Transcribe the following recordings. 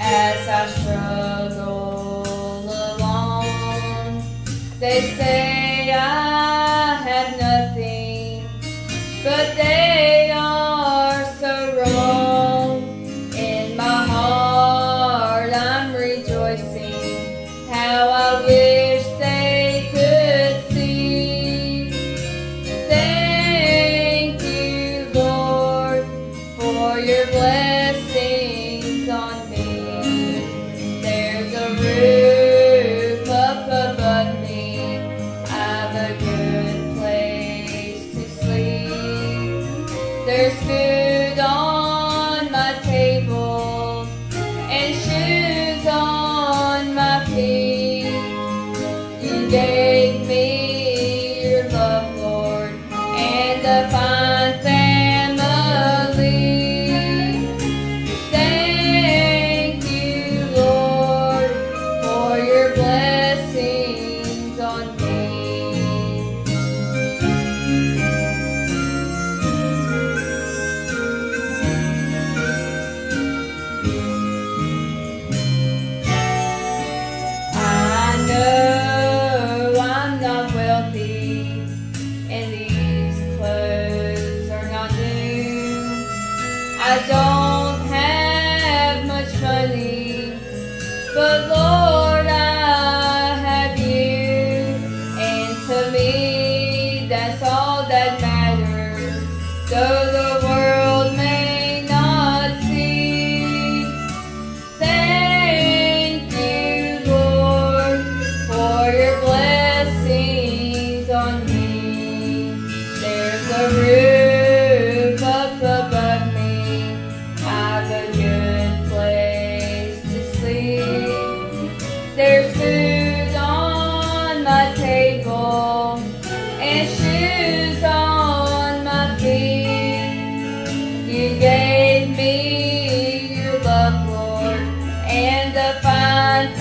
as I struggle along. They say I have nothing, but they are so wrong. In my heart I'm rejoicing, how I wish they could see. Thank you, Lord, for your blessings on me. There's a roof up above me, I've a good place to sleep. There's food on my table and shoes on my feet. You gave me your love, Lord, and a fine family. Thank you, Lord, for your blessings on me. I know I'm not wealthy, and these clothes are not new. I don't have much money, but Lord, I have you, and to me that's all that matters, though the world may not see. Thank you, Lord, for your blessings on me. There's a roof up above me, I've a good place to sleep. There's food on my table and shoes on my feet. You gave me your love, Lord, and a fine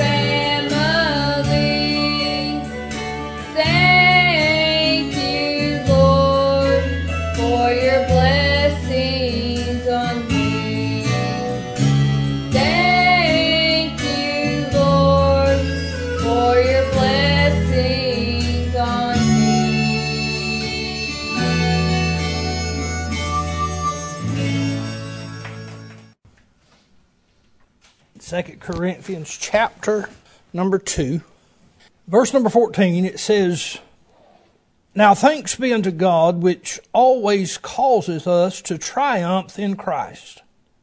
family. Thank you, Lord, for your blessings on me. Thank you, Lord, for your blessings on me. 2 Corinthians chapter number 2, verse number 14, it says, Now thanks be unto God, which always causes us to triumph in Christ,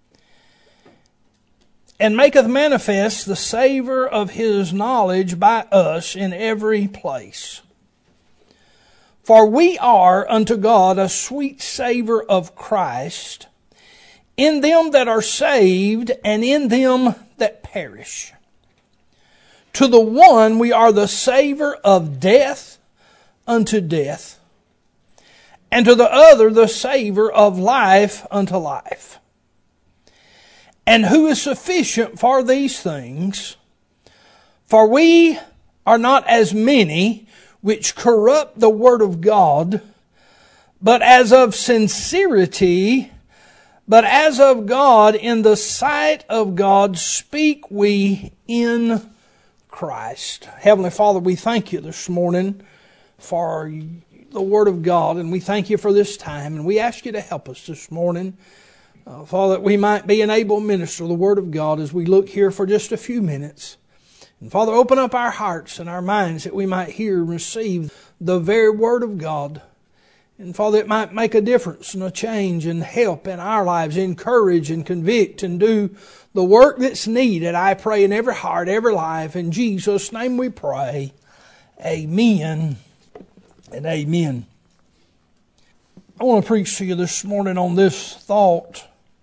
and maketh manifest the savour of his knowledge by us in every place. For we are unto God a sweet savour of Christ in them that are saved and in them that perish. To the one we are the savour of death unto death, and to the other the savour of life unto life. And who is sufficient for these things? For we are not as many which corrupt the word of God, but as of sincerity, but as of God, in the sight of God, speak we in Christ. Heavenly Father, we thank you this morning for the Word of God, and we thank you for this time, and we ask you to help us this morning, Father, that we might be an able minister of the Word of God as we look here for just a few minutes. And Father, open up our hearts and our minds that we might hear and receive the very Word of God. And Father, it might make a difference and a change and help in our lives, encourage and convict and do the work that's needed. I pray in every heart, every life. In Jesus' name we pray. Amen and amen. I want to preach to you this morning on this thought: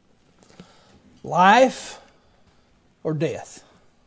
life or death?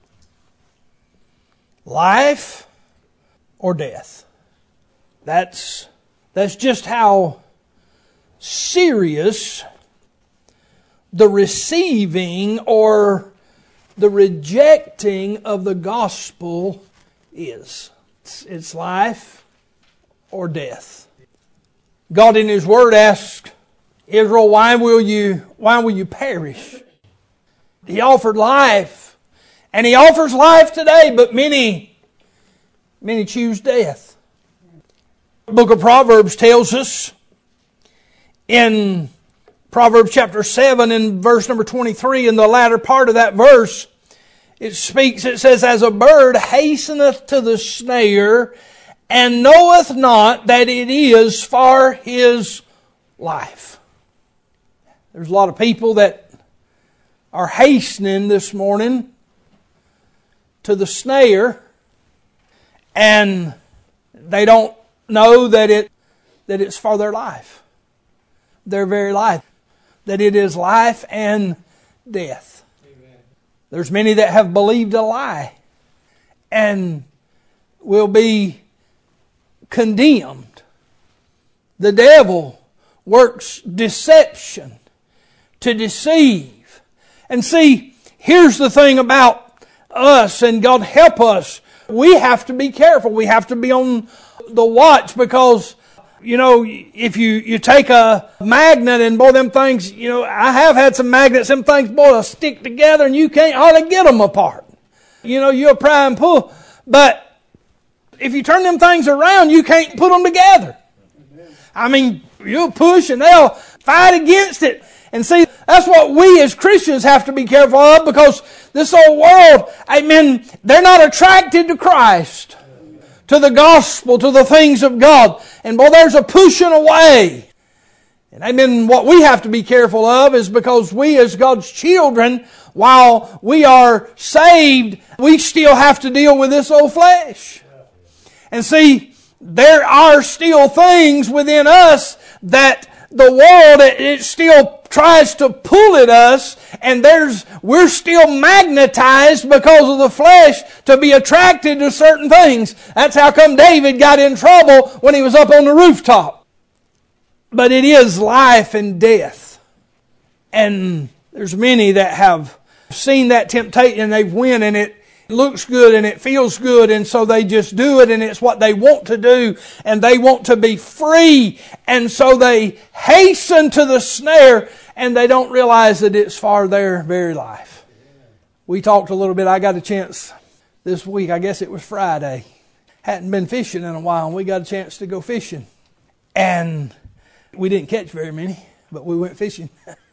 Life or death? That's just how serious the receiving or the rejecting of the gospel is. It's life or death. God in His Word asked Israel, why will you perish? He offered life And He offers life today, but many choose death. The book of Proverbs tells us in Proverbs chapter 7 and verse number 23, in the latter part of that verse, it says, as a bird hasteneth to the snare, and knoweth not that it is for his life. There's a lot of people that are hastening this morning to the snare, and they don't know that it's for their life, their very life, that it is life and death. Amen. There's many that have believed a lie and will be condemned. The devil works deception to deceive. And see, here's the thing about us, and God help us. We have to be careful. We have to be on the watch, because, if you take a magnet and, boy, them things, I have had some magnets, them things, boy, they'll stick together and you can't hardly get them apart. You'll pry and pull. But if you turn them things around, you can't put them together. I mean, you'll push and they'll fight against it. And see, that's what we as Christians have to be careful of, because this old world, amen, they're not attracted to Christ, to the gospel, to the things of God. And boy, there's a pushing away. And amen, what we have to be careful of is, because we as God's children, while we are saved, we still have to deal with this old flesh. And see, there are still things within us that the world, it still tries to pull at us, and we're still magnetized because of the flesh to be attracted to certain things. That's how come David got in trouble when he was up on the rooftop. But it is life and death. And there's many that have seen that temptation and they've went, and it looks good and it feels good, and so they just do it, and it's what they want to do, and they want to be free, and so they hasten to the snare, and they don't realize that it's for their very life. We talked a little bit. I got a chance this week, I guess it was Friday, hadn't been fishing in a while, and we got a chance to go fishing, and we didn't catch very many, but we went fishing.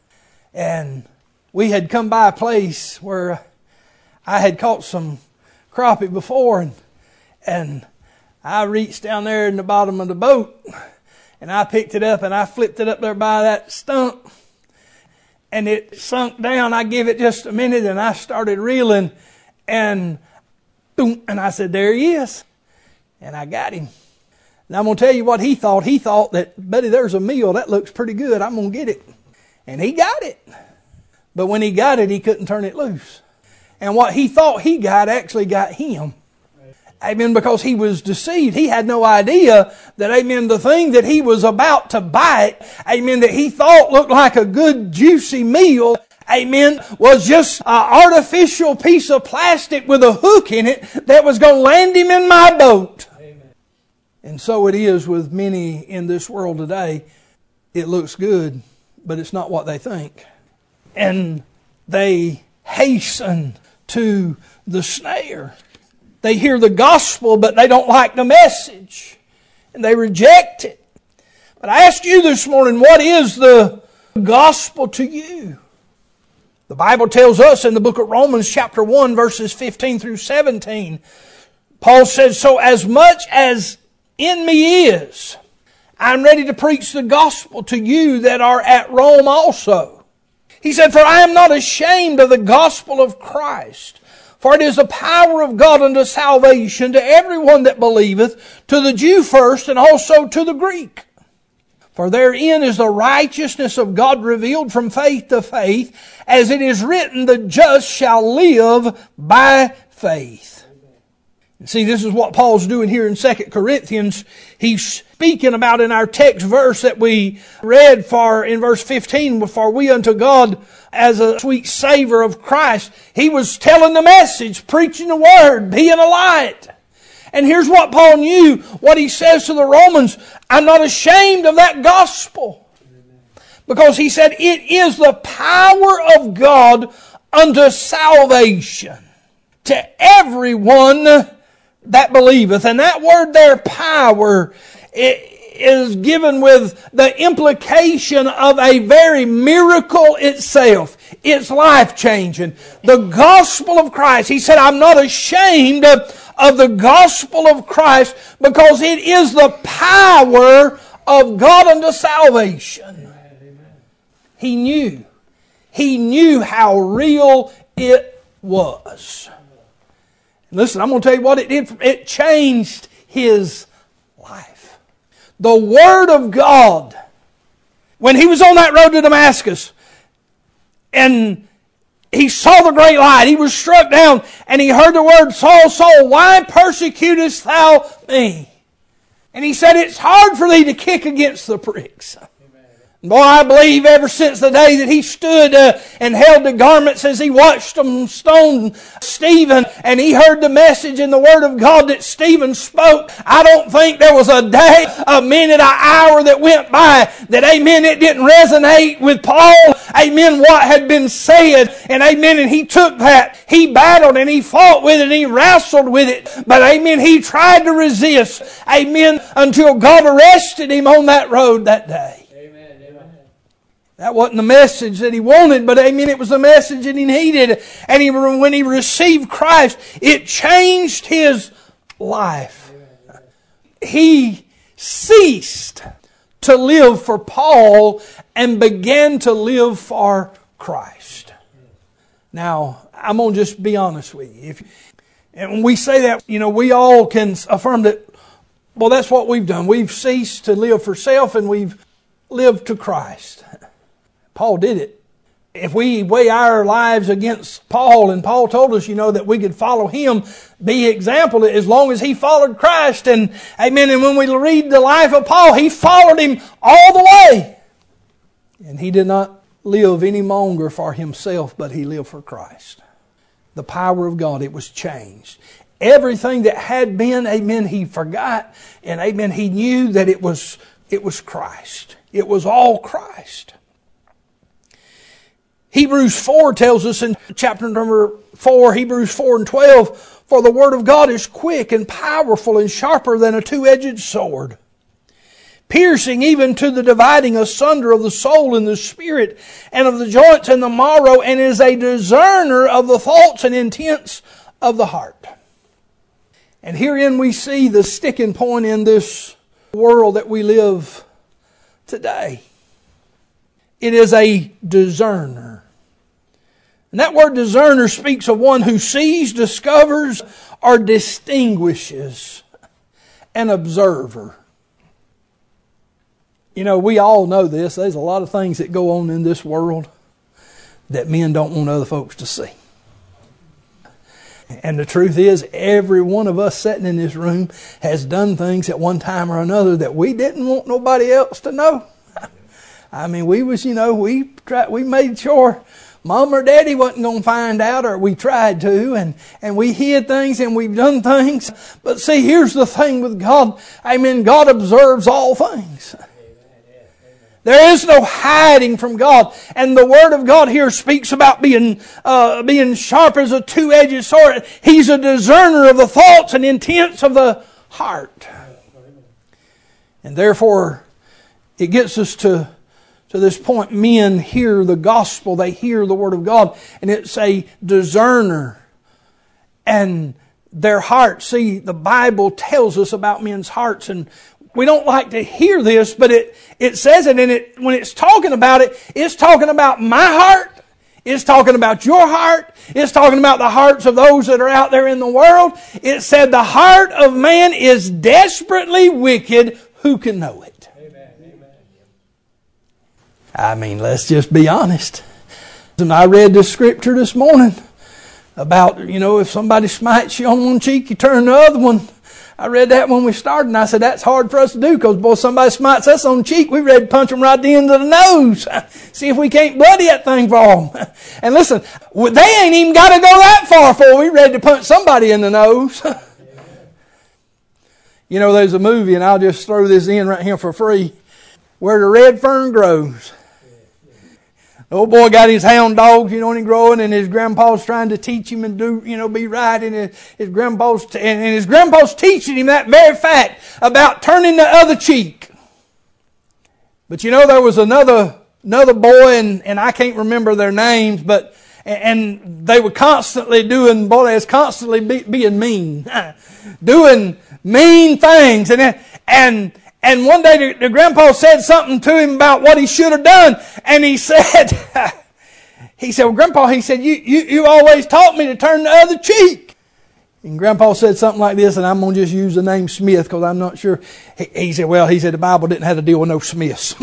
And we had come by a place where I had caught some crappie before, and I reached down there in the bottom of the boat, and I picked it up and I flipped it up there by that stump, and it sunk down. I gave it just a minute and I started reeling, and boom, and I said, there he is. And I got him. And I'm going to tell you what he thought. He thought that, buddy, there's a meal. That looks pretty good. I'm going to get it. And he got it. But when he got it, he couldn't turn it loose. And what he thought he got actually got him. Amen, because he was deceived. He had no idea that, amen, the thing that he was about to bite, amen, that he thought looked like a good juicy meal, amen, was just an artificial piece of plastic with a hook in it that was going to land him in my boat. Amen. And so it is with many in this world today. It looks good, but it's not what they think. And they hasten to the snare. They hear the gospel, but they don't like the message, and they reject it. But I ask you this morning, what is the gospel to you? The Bible tells us in the book of Romans chapter 1, verses 15 through 17, Paul says, so as much as in me is, I'm ready to preach the gospel to you that are at Rome also. He said, for I am not ashamed of the gospel of Christ, for it is the power of God unto salvation to everyone that believeth, to the Jew first, and also to the Greek. For therein is the righteousness of God revealed from faith to faith, as it is written, the just shall live by faith. See, this is what Paul's doing here in 2 Corinthians. He's speaking about in our text verse that we read in verse 15, for we unto God as a sweet savor of Christ. He was telling the message, preaching the word, being a light. And here's what Paul knew, what he says to the Romans, I'm not ashamed of that gospel. Because he said, it is the power of God unto salvation. to everyone that believeth. And that word there, power, is given with the implication of a very miracle itself. It's life-changing. The gospel of Christ. He said, I'm not ashamed of the gospel of Christ because it is the power of God unto salvation. He knew. He knew how real it was. Listen, I'm going to tell you what it did. It changed his life. The Word of God, when he was on that road to Damascus, and he saw the great light, he was struck down, and he heard the word, Saul, Saul, why persecutest thou me? And he said, it's hard for thee to kick against the pricks. Boy, I believe ever since the day that he stood and held the garments as he watched them stone Stephen, and he heard the message in the Word of God that Stephen spoke, I don't think there was a day, a minute, an hour that went by that, amen, it didn't resonate with Paul, amen, what had been said, and amen, and he took that, he battled and he fought with it and he wrestled with it, but amen, he tried to resist, amen, until God arrested him on that road that day. That wasn't the message that he wanted, but amen, it was the message that he needed. And when he received Christ, it changed his life. He ceased to live for Paul and began to live for Christ. Now, I'm going to just be honest with you. And when we say that, we all can affirm that, well, that's what we've done. We've ceased to live for self and we've lived to Christ. Paul did it. If we weigh our lives against Paul, and Paul told us, that we could follow him, be example as long as he followed Christ. And amen. And when we read the life of Paul, he followed him all the way. And he did not live any longer for himself, but he lived for Christ. The power of God, it was changed. Everything that had been, amen, he forgot. And amen, he knew that it was Christ. It was all Christ. Hebrews 4 tells us in chapter number 4, Hebrews 4 and 12, for the Word of God is quick and powerful and sharper than a two-edged sword, piercing even to the dividing asunder of the soul and the spirit and of the joints and the marrow, and is a discerner of the thoughts and intents of the heart. And herein we see the sticking point in this world that we live today. It is a discerner. And that word discerner speaks of one who sees, discovers, or distinguishes an observer. We all know this. There's a lot of things that go on in this world that men don't want other folks to see. And the truth is, every one of us sitting in this room has done things at one time or another that we didn't want nobody else to know. I mean, we made sure Mom or Daddy wasn't going to find out, or we tried to, and we hid things and we've done things. But see, here's the thing with God. Amen. God observes all things. There is no hiding from God. And the Word of God here speaks about being sharp as a two-edged sword. He's a discerner of the thoughts and intents of the heart. And therefore, it gets us to this point. Men hear the gospel. They hear the Word of God. And it's a discerner. And their hearts. See, the Bible tells us about men's hearts, and we don't like to hear this, but it says it, and when it's talking about it, it's talking about my heart. It's talking about your heart. It's talking about the hearts of those that are out there in the world. It said the heart of man is desperately wicked. Who can know it? I mean, let's just be honest. And I read the scripture this morning about, if somebody smites you on one cheek, you turn the other one. I read that when we started, and I said, that's hard for us to do, because, boy, somebody smites us on the cheek, we ready to punch them right at the end of the nose. See if we can't bloody that thing for them. And listen, they ain't even got to go that far for we ready to punch somebody in the nose. There's a movie, and I'll just throw this in right here for free, Where the Red Fern Grows. old boy got his hound dogs, and he's growing, and his grandpa's trying to teach him and do, be right, and his grandpa's teaching him that very fact about turning the other cheek. But there was another boy, and I can't remember their names, but and they were constantly doing, they was constantly being mean, doing mean things, and one day the grandpa said something to him about what he should have done, and he said, well, Grandpa, you always taught me to turn the other cheek. And Grandpa said something like this, and I'm going to just use the name Smith because I'm not sure. He said, the Bible didn't have to deal with no Smiths.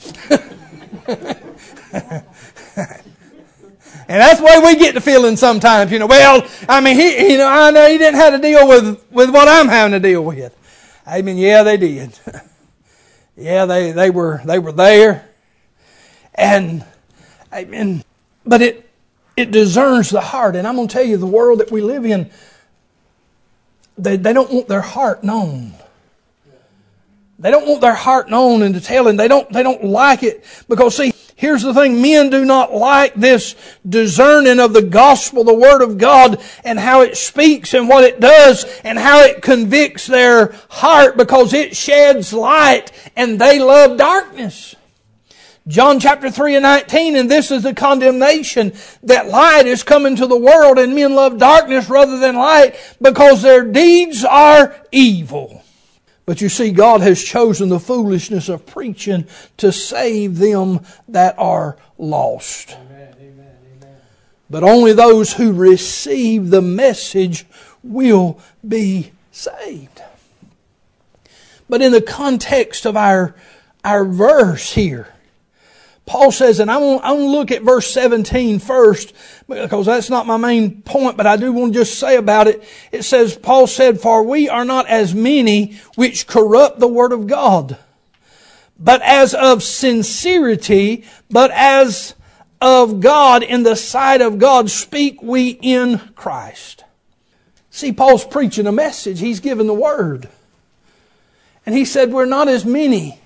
And that's the way we get to feeling sometimes, Well, I know he didn't have to deal with what I'm having to deal with. Amen. Yeah, they did. Yeah, they were there. And amen. But it discerns the heart. And I'm going to tell you, the world that we live in, they don't want their heart known. They don't want their heart known and to tell, and they don't like it because, see, here's the thing, men do not like this discerning of the gospel, the Word of God, and how it speaks and what it does and how it convicts their heart because it sheds light and they love darkness. John chapter 3 and 19, and this is the condemnation, that light is come into the world and men love darkness rather than light because their deeds are evil. But you see, God has chosen the foolishness of preaching to save them that are lost. Amen, amen, amen. But only those who receive the message will be saved. But in the context of our verse here, Paul says, and I'm going to look at verse 17 first, because that's not my main point, but I do want to just say about it. It says, Paul said, "For we are not as many which corrupt the word of God, but as of sincerity, but as of God in the sight of God speak we in Christ." See, Paul's preaching a message. He's giving the word. And he said, we're not as many.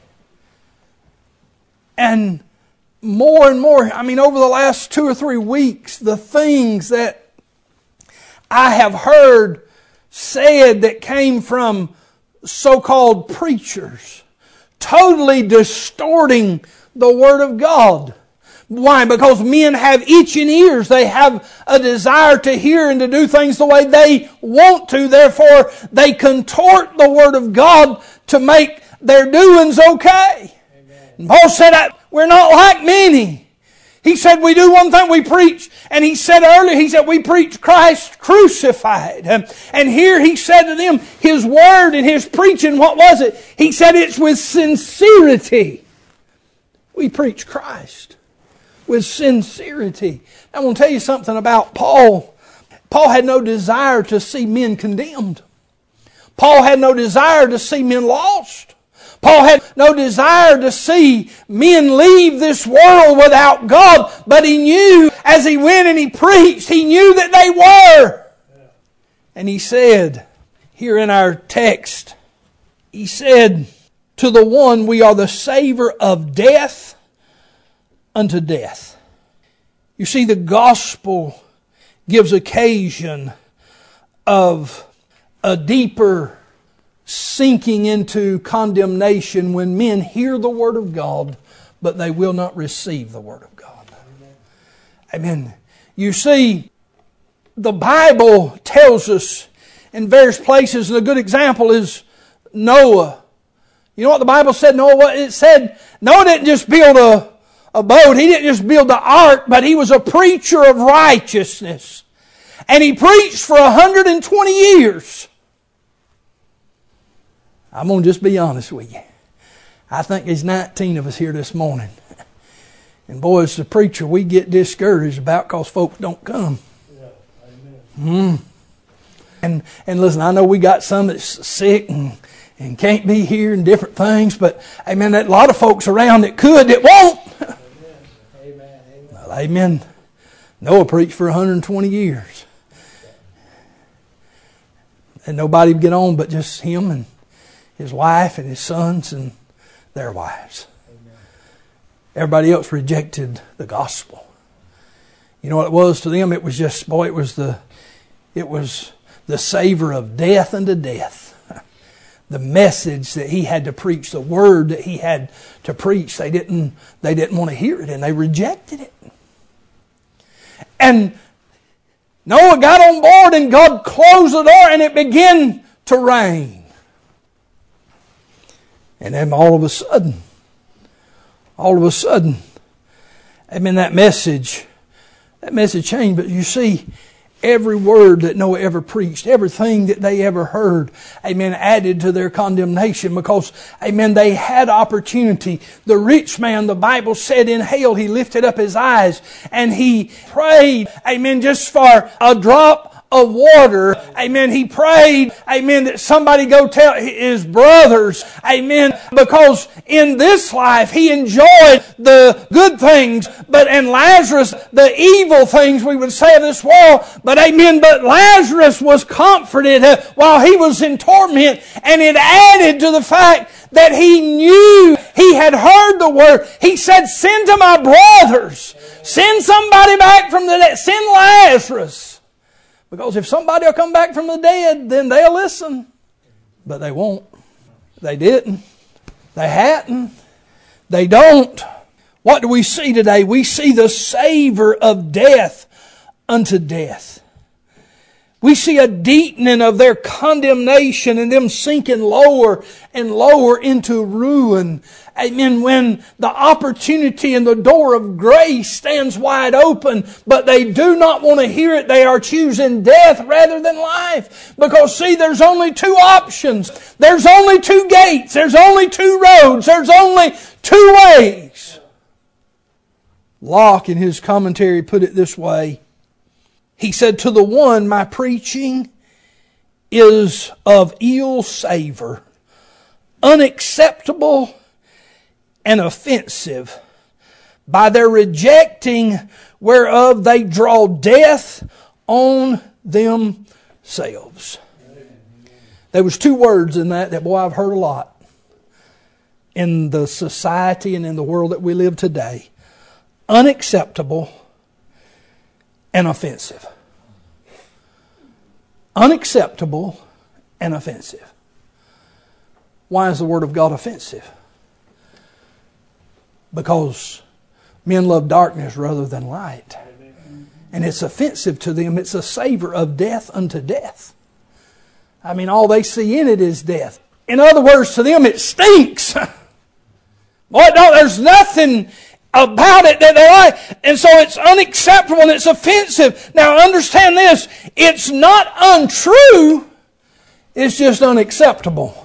And more, over the last 2 or 3 weeks, the things that I have heard said that came from so-called preachers, totally distorting the Word of God. Why? Because men have itching ears. They have a desire to hear and to do things the way they want to. Therefore, they contort the Word of God to make their doings okay. And Paul said, we're not like many. He said, we do one thing, we preach. And he said earlier, we preach Christ crucified. And here he said to them, his word and his preaching, what was it? He said, it's with sincerity. We preach Christ with sincerity. I want to tell you something about Paul. Paul had no desire to see men condemned. Paul had no desire to see men lost. Paul had no desire to see men leave this world without God, but he knew as he went and he preached, he knew that they were. And he said, here in our text, he said, to the one we are the savor of death unto death. You see, the gospel gives occasion of a deeper sinking into condemnation when men hear the Word of God, but they will not receive the Word of God. Amen. You see, the Bible tells us in various places, and a good example is Noah. You know what the Bible said Noah? It said Noah didn't just build a boat. He didn't just build the ark, but he was a preacher of righteousness. And he preached for 120 years. I'm going to just be honest with you. I think there's 19 of us here this morning. And boy, as the preacher, we get discouraged about because folks don't come. Yeah, amen. And listen, I know we got some that's sick and can't be here and different things, but amen, a lot of folks around that could, that won't. Amen. Well, amen. Noah preached for 120 years. And nobody would get on but just him and his wife and his sons and their wives. Amen. Everybody else rejected the gospel. You know what it was to them? It was just, boy, it was the savor of death unto death. The message that he had to preach, the word that he had to preach, they didn't want to hear it, and they rejected it. And Noah got on board, and God closed the door, and it began to rain. And then all of a sudden, amen, that message changed. But you see, every word that Noah ever preached, everything that they ever heard, amen, added to their condemnation because, amen, they had opportunity. The rich man, the Bible said, in hell, he lifted up his eyes and he prayed, amen, just for a drop of water. Amen. He prayed, amen, that somebody go tell his brothers, amen, because in this life he enjoyed the good things, but in Lazarus, the evil things we would say of this world. But amen, but Lazarus was comforted while he was in torment, and it added to the fact that he knew he had heard the word. He said, send to my brothers. Send somebody back from the dead. Send Lazarus. Because if somebody will come back from the dead, then they'll listen. But they won't. They didn't. They hadn't. They don't. What do we see today? We see the savor of death unto death. We see a deepening of their condemnation and them sinking lower and lower into ruin. Amen. When the opportunity and the door of grace stands wide open, but they do not want to hear it. They are choosing death rather than life. Because see, there's only two options. There's only two gates. There's only two roads. There's only two ways. Locke in his commentary put it this way. He said, to the one, my preaching is of ill savor, unacceptable and offensive, by their rejecting whereof they draw death on themselves. There was two words in that boy, I've heard a lot in the society and in the world that we live today. Unacceptable and offensive. Unacceptable and offensive. Why is the Word of God offensive? Because men love darkness rather than light. And it's offensive to them. It's a savor of death unto death. I mean, all they see in it is death. In other words, to them it stinks. Boy, no, there's nothing about it that they like. And so it's unacceptable and it's offensive. Now understand this. It's not untrue. It's just unacceptable.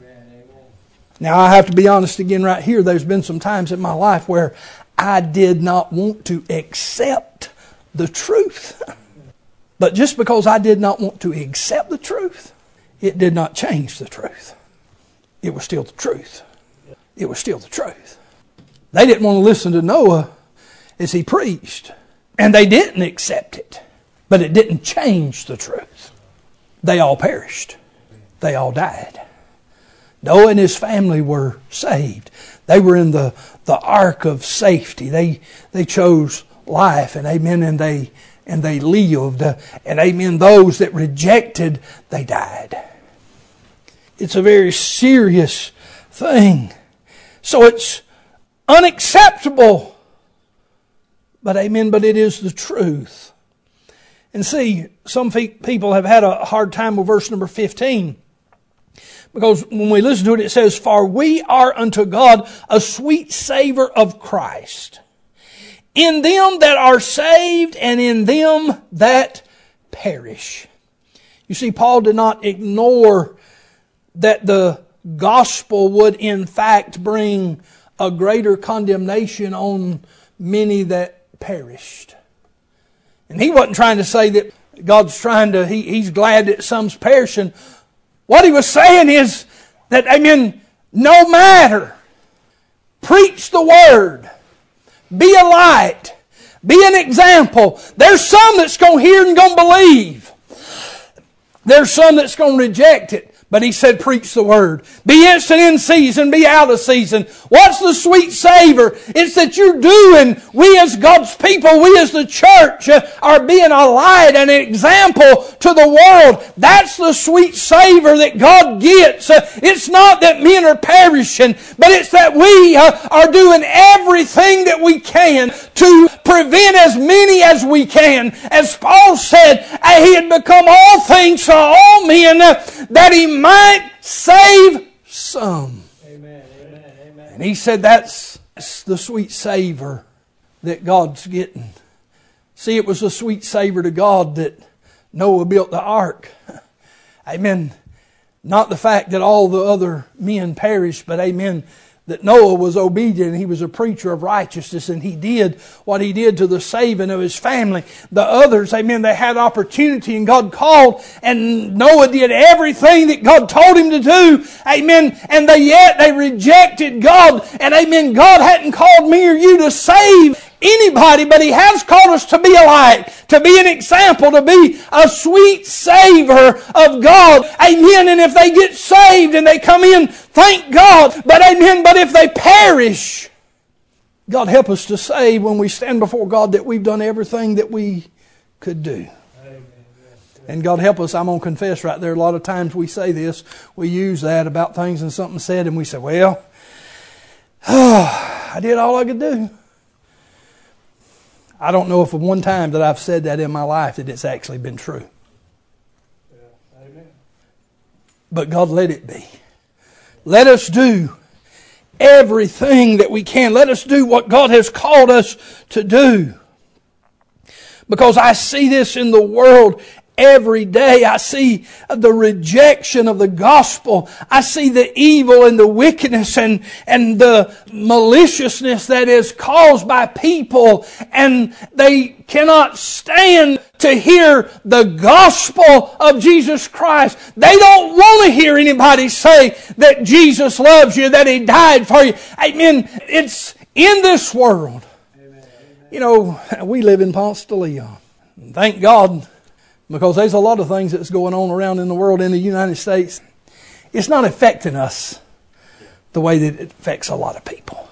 Now I have to be honest again right here. There's been some times in my life where I did not want to accept the truth. But just because I did not want to accept the truth, it did not change the truth. It was still the truth. It was still the truth. They didn't want to listen to Noah as he preached. And they didn't accept it. But it didn't change the truth. They all perished. They all died. Noah and his family were saved. They were in the ark of safety. They chose life, and amen, and they lived. And amen, those that rejected, they died. It's a very serious thing. So it's unacceptable. But amen, but it is the truth. And see, some people have had a hard time with verse number 15. Because when we listen to it, it says, for we are unto God a sweet savor of Christ, in them that are saved and in them that perish. You see, Paul did not ignore that the gospel would in fact bring a greater condemnation on many that perished. And he wasn't trying to say that God's he's glad that some's perishing. What he was saying is that, amen, no matter, preach the word, be a light, be an example. There's some that's going to hear and going to believe. There's some that's going to reject it. But He said, preach the Word. Be instant in season, be out of season. What's the sweet savor? It's that you're doing, we as God's people, we as the church are being a light and an example to the world. That's the sweet savor that God gets. It's not that men are perishing, but it's that we are doing everything that we can to prevent as many as we can. As Paul said, He had become all things to all men that He might save some. Amen. Amen. Amen. And He said that's the sweet savor that God's getting. See, it was a sweet savor to God that Noah built the ark. Amen. Not the fact that all the other men perished, but amen, that Noah was obedient. He was a preacher of righteousness, and he did what he did to the saving of his family. The others, amen, they had opportunity, and God called, and Noah did everything that God told him to do. Amen. And yet they rejected God. And amen, God hadn't called me or you to save anybody, but He has called us to be a light, to be an example, to be a sweet savor of God. Amen. And if they get saved and they come in, thank God. But amen. But if they perish, God help us to say when we stand before God that we've done everything that we could do. And God help us, I'm going to confess right there, a lot of times we say this, we use that about things and something said, and we say, well, I did all I could do. I don't know if of one time that I've said that in my life that it's actually been true. Yeah. Amen. But God, let it be. Let us do everything that we can. Let us do what God has called us to do. Because I see this in the world every day. I see the rejection of the gospel. I see the evil and the wickedness and the maliciousness that is caused by people, and they cannot stand to hear the gospel of Jesus Christ. They don't want to hear anybody say that Jesus loves you, that He died for you. Amen. It's in this world. Amen. You know, we live in Ponce de Leon. Thank God, because there's a lot of things that's going on around in the world, in the United States. It's not affecting us the way that it affects a lot of people.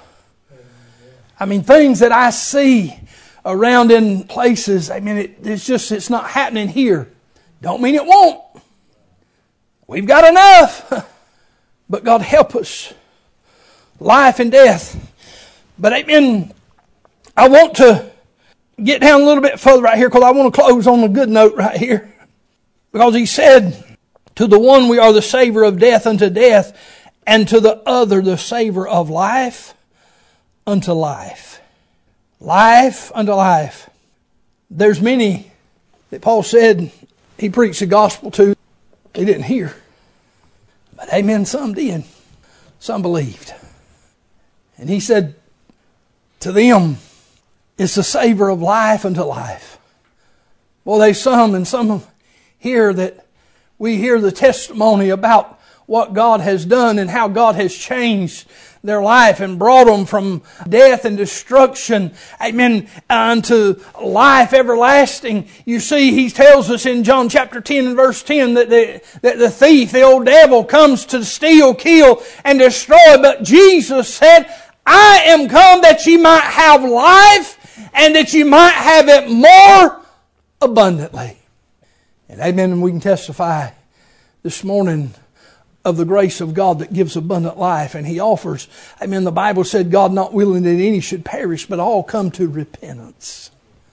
I mean, things that I see around in places, I mean, it's not happening here. Don't mean it won't. We've got enough. But God help us. Life and death. But amen, I want to get down a little bit further right here, because I want to close on a good note right here. Because He said, to the one we are the savor of death unto death, and to the other the savor of life unto life. Life unto life. There's many that Paul said he preached the gospel to, they didn't hear. But amen, some did. Some believed. And he said, to them, it's the savor of life unto life. Well, there's some here that we hear the testimony about what God has done and how God has changed their life and brought them from death and destruction, amen, unto life everlasting. You see, He tells us in John chapter 10 and verse 10 that the thief, the old devil, comes to steal, kill, and destroy. But Jesus said, I am come that ye might have life, and that you might have it more abundantly. And amen, and we can testify this morning of the grace of God that gives abundant life. And He offers, amen, the Bible said, God not willing that any should perish, but all come to repentance.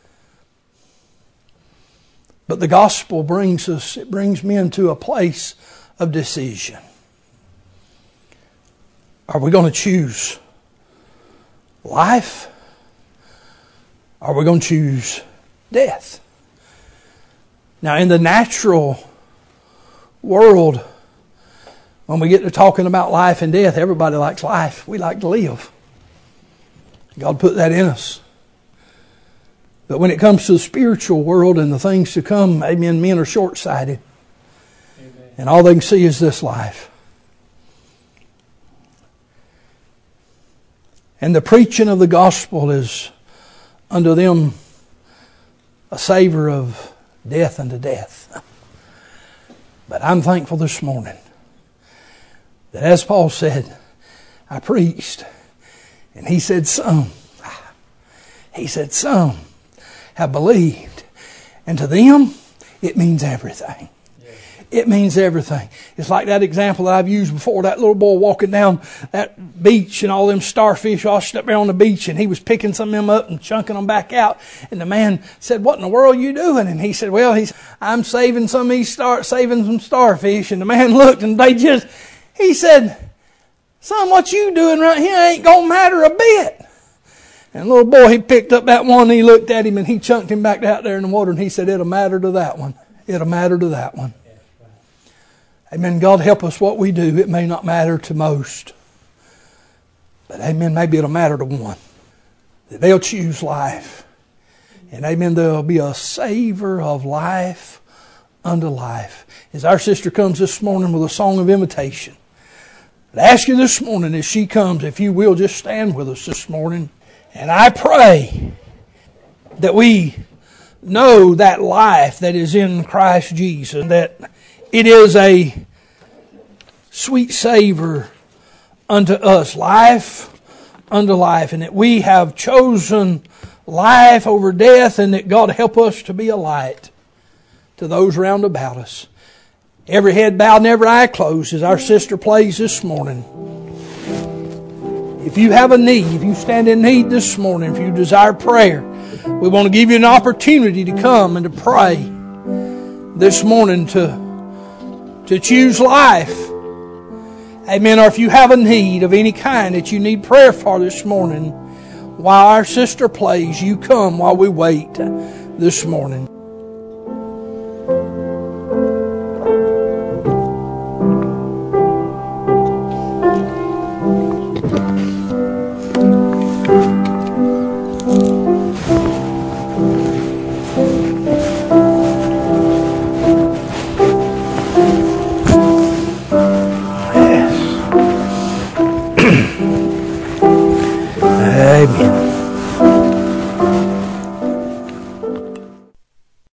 But the gospel brings men to a place of decision. Are we going to choose life? Are we going to choose death? Now, in the natural world, when we get to talking about life and death, everybody likes life. We like to live. God put that in us. But when it comes to the spiritual world and the things to come, amen, men are short-sighted. Amen. And all they can see is this life. And the preaching of the gospel is unto them a savor of death unto death. But I'm thankful this morning that, as Paul said, I preached. And he said some have believed. And to them, it means everything. It means everything. It's like that example that I've used before, that little boy walking down that beach and all them starfish washed up there on the beach, and he was picking some of them up and chunking them back out. And the man said, "What in the world are you doing?" And he said, "Well, I'm saving some of these saving some starfish." And the man looked, and he said, "Son, what you doing right here ain't gonna matter a bit." And the little boy, he picked up that one, and he looked at him, and he chunked him back out there in the water, and he said, "It'll matter to that one. It'll matter to that one." Amen. God help us what we do. It may not matter to most. But amen, maybe it'll matter to one. They'll choose life. And amen, there'll be a savor of life unto life. As our sister comes this morning with a song of invitation, I ask you this morning as she comes, if you will just stand with us this morning. And I pray that we know that life that is in Christ Jesus, that it is a sweet savor unto us, life unto life, and that we have chosen life over death, and that God help us to be a light to those round about us. Every head bowed and every eye closed as our sister plays this morning. If you have a need, if you stand in need this morning, if you desire prayer, we want to give you an opportunity to come and to pray this morning to choose life. Amen. Or if you have a need of any kind that you need prayer for this morning, while our sister plays, you come while we wait this morning. Amen.